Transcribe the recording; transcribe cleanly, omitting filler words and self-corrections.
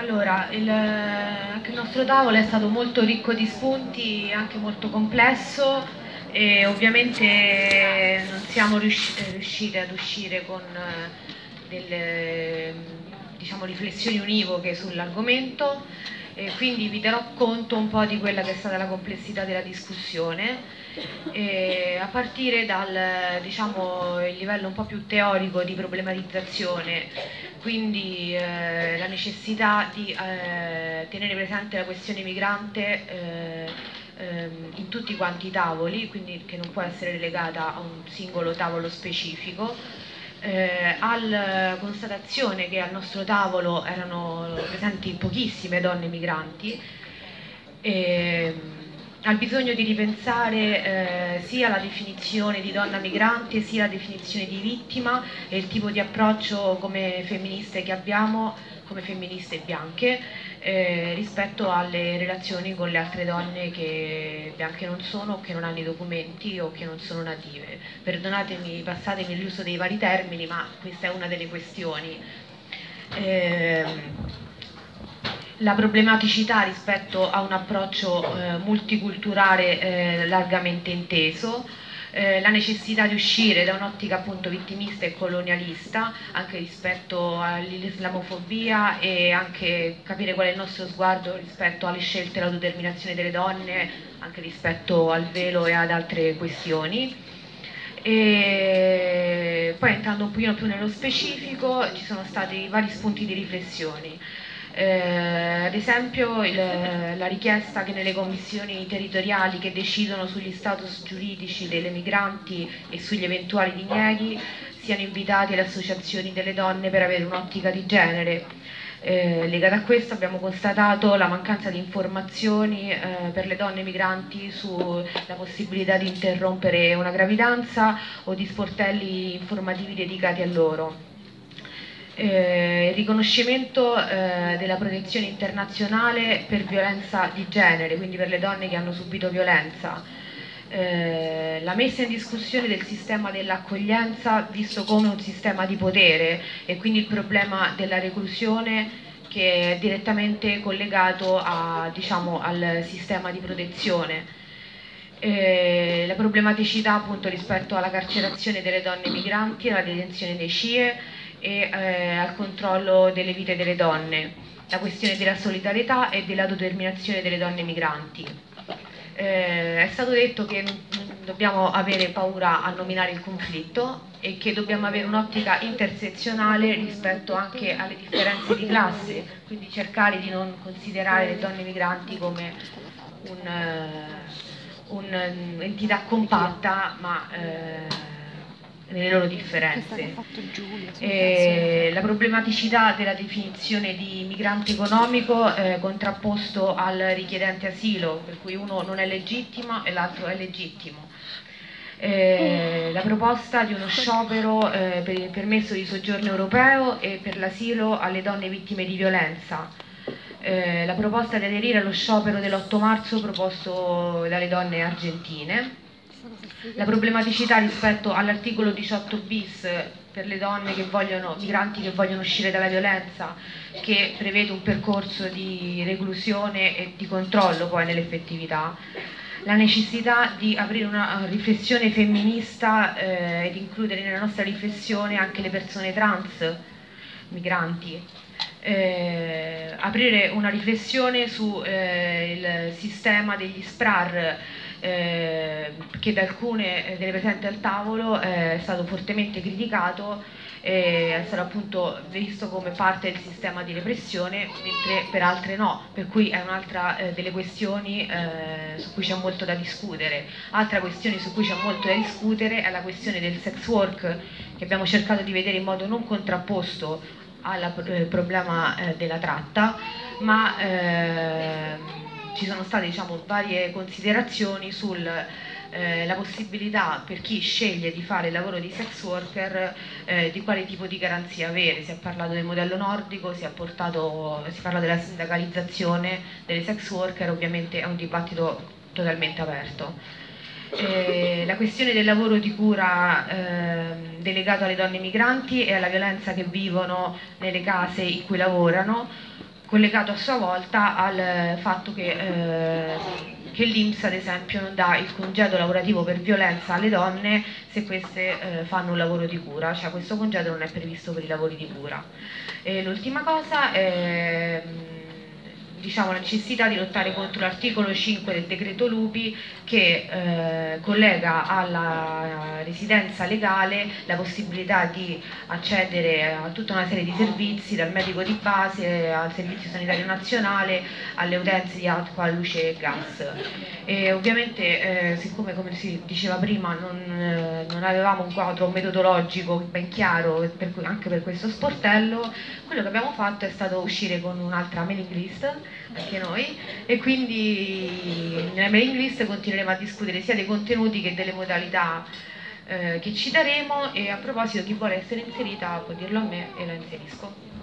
Allora, anche il nostro tavolo è stato molto ricco di spunti, anche molto complesso, e ovviamente non siamo riuscite ad uscire con delle, diciamo, riflessioni univoche sull'argomento, e quindi vi darò conto un po' di quella che è stata la complessità della discussione, a partire dal, diciamo, il livello un po' più teorico di problematizzazione, quindi la necessità di tenere presente la questione migrante in tutti quanti i tavoli, quindi che non può essere relegata a un singolo tavolo specifico, alla constatazione che al nostro tavolo erano presenti pochissime donne migranti, e, al bisogno di ripensare sia la definizione di donna migrante sia la definizione di vittima e il tipo di approccio come femministe che abbiamo, come femministe bianche, rispetto alle relazioni con le altre donne che bianche non sono, o che non hanno i documenti o che non sono native. Perdonatemi, passatemi l'uso dei vari termini, ma questa è una delle questioni. La problematicità rispetto a un approccio multiculturale largamente inteso, la necessità di uscire da un'ottica appunto vittimista e colonialista anche rispetto all'islamofobia, e anche capire qual è il nostro sguardo rispetto alle scelte e all'autodeterminazione delle donne, anche rispetto al velo e ad altre questioni. E poi, entrando un pochino più nello specifico, ci sono stati vari spunti di riflessione. Ad esempio la richiesta che nelle commissioni territoriali che decidono sugli status giuridici delle migranti e sugli eventuali dinieghi siano invitate le associazioni delle donne per avere un'ottica di genere. Legata a questo abbiamo constatato la mancanza di informazioni per le donne migranti sulla possibilità di interrompere una gravidanza o di sportelli informativi dedicati a loro. Il riconoscimento della protezione internazionale per violenza di genere, quindi per le donne che hanno subito violenza, la messa in discussione del sistema dell'accoglienza visto come un sistema di potere, e quindi il problema della reclusione che è direttamente collegato diciamo, al sistema di protezione. La problematicità appunto rispetto alla carcerazione delle donne migranti, alla detenzione dei CIE e al controllo delle vite delle donne, la questione della solidarietà e dell'autodeterminazione delle donne migranti. È stato detto che non dobbiamo avere paura a nominare il conflitto e che dobbiamo avere un'ottica intersezionale rispetto anche alle differenze di classe, quindi cercare di non considerare le donne migranti come un'entità compatta, ma nelle loro differenze. La problematicità della definizione di migrante economico contrapposto al richiedente asilo, per cui uno non è legittimo e l'altro è legittimo. La proposta di uno sciopero per il permesso di soggiorno europeo e per l'asilo alle donne vittime di violenza. La proposta di aderire allo sciopero dell'8 marzo proposto dalle donne argentine. La problematicità rispetto all'articolo 18 bis per le donne che vogliono, migranti che vogliono uscire dalla violenza, che prevede un percorso di reclusione e di controllo poi nell'effettività. La necessità di aprire una riflessione femminista ed includere nella nostra riflessione anche le persone trans migranti. Aprire una riflessione sul sistema degli SPRAR, che da alcune delle presenti al tavolo è stato fortemente criticato, è stato appunto visto come parte del sistema di repressione, mentre per altre no, per cui è un'altra delle questioni su cui c'è molto da discutere. Altra questione su cui c'è molto da discutere è la questione del sex work, che abbiamo cercato di vedere in modo non contrapposto al problema della tratta, ma ci sono state, diciamo, varie considerazioni sulla possibilità per chi sceglie di fare il lavoro di sex worker di quale tipo di garanzia avere. Si è parlato del modello nordico, si parla della sindacalizzazione delle sex worker, ovviamente è un dibattito totalmente aperto. La questione del lavoro di cura delegato alle donne migranti e alla violenza che vivono nelle case in cui lavorano, collegato a sua volta al fatto che l'INPS ad esempio non dà il congedo lavorativo per violenza alle donne se queste fanno un lavoro di cura, cioè questo congedo non è previsto per i lavori di cura. E l'ultima cosa è diciamo, la necessità di lottare contro l'articolo 5 del decreto Lupi che collega alla residenza legale la possibilità di accedere a tutta una serie di servizi, dal medico di base al servizio sanitario nazionale, alle utenze di acqua, luce e gas. E ovviamente siccome come si diceva prima non avevamo un quadro metodologico ben chiaro anche per questo sportello, quello che abbiamo fatto è stato uscire con un'altra mailing list anche noi, e quindi nella mailing list continueremo a discutere sia dei contenuti che delle modalità che ci daremo. E a proposito, chi vuole essere inserita può dirlo a me e la inserisco.